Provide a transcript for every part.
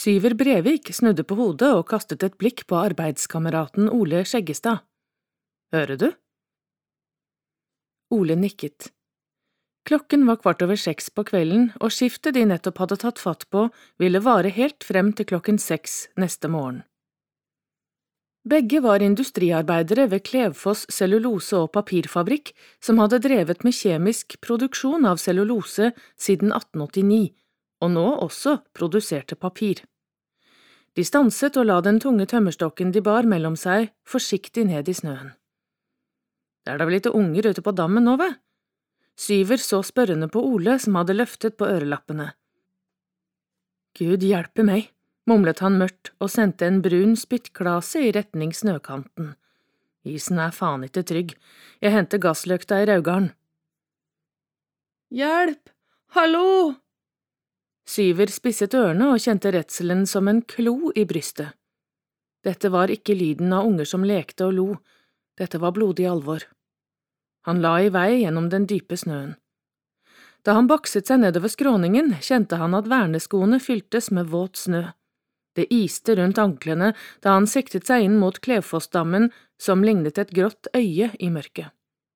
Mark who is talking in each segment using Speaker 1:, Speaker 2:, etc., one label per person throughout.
Speaker 1: Syver Brevik snudde på hodet og kastet et blikk på arbeidskameraten Ole Skjeggestad. Hører du? Ole nikket. Klokken var 6:15 på kvelden, og skiftet de nettopp hadde tatt fatt på ville vare helt frem til 6:00 neste morgen. Begge var industriarbeidere ved Klevfoss cellulose- og papirfabrikk, som hadde drevet med kjemisk produksjon av cellulose siden 1889, og nå også produserte papir. De stanset og la den tunge tømmerstokken de bar mellom seg, forsiktig ned i snøen. Det er da vel litt unger ute på dammen nå, ve? Syver så spørrende på Ole, som hadde løftet på ørelappene. Gud hjelpe meg, mumlet han mørkt og sendte en brun spyttklase i retning snøkanten. Isen er faen ikke trygg. Jeg henter gassløkta i Raugarden. Hjelp! Hallo! Syver spisset ørene og kjente redselen som en klo i brystet. Dette var ikke lyden av unger som lekte og lo. Dette var blodig alvor. Han la i vei gjennom den dype snøen. Da han bakset seg nedover skråningen, kjente han at verneskoene fyltes med våt snø. Det iste rundt anklene da han siktet seg inn mot Klevfossdammen, som lignet et grått øye i mørket.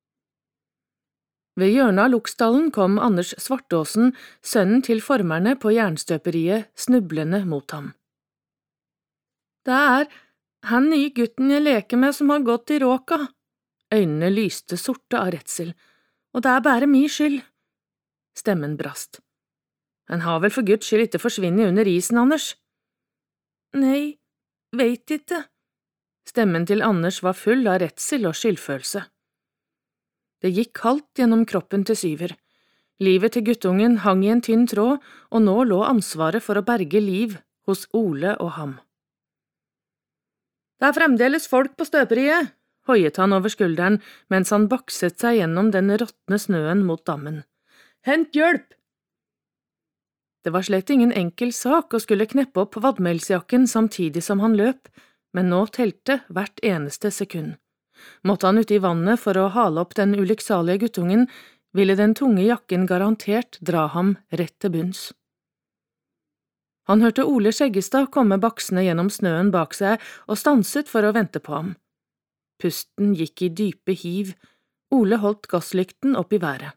Speaker 1: Ved hjørnet av Loksdalen kom Anders Svartåsen, sønnen til formerne på jernstøperiet, snublende mot ham. Det er han nye gutten jeg leker med som har gått i råka. Øynene lyste sorte av redsel, og det er bare min skyld. Stemmen brast. Han har vel for Guds skyld ikke forsvinnet under isen, Anders? Nei, vet ikke. Stemmen til Anders var full av redsel og skyldfølelse. Det gikk kaldt gjennom kroppen til Syver. Livet til guttungen hang i en tynn tråd, og nå lå ansvaret for å berge liv hos Ole og ham. Det er fremdeles folk på støperiet, hoiet han over skulderen mens han bakset seg gjennom den råtne snøen mot dammen. Hent hjelp! Det var slett ingen enkel sak å skulle kneppe opp vadmelsjakken samtidig som han løp, men nå telte hvert eneste sekund. Måtte han ute i vannet for å hale opp den ulykksalige guttungen, ville den tunge jakken garantert dra ham rett til bunns. Han hørte Ole Skjeggestad komme baksende gjennom snøen bak seg og stanset for å vente på ham. Pusten gikk i dype hiv, Ole holdt gasslykten opp i været.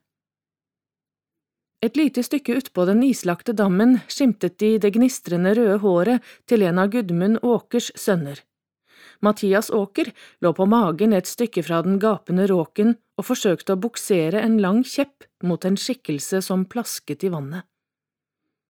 Speaker 1: Et lite stykke utpå den islagte dammen skimtet de det gnistrende røde håret til en av Gudmund Åkers sønner. Mathias Åker lå på magen et stykke fra den gapende råken og forsøkte å buksere en lang kjepp mot en skikkelse som plasket i vannet.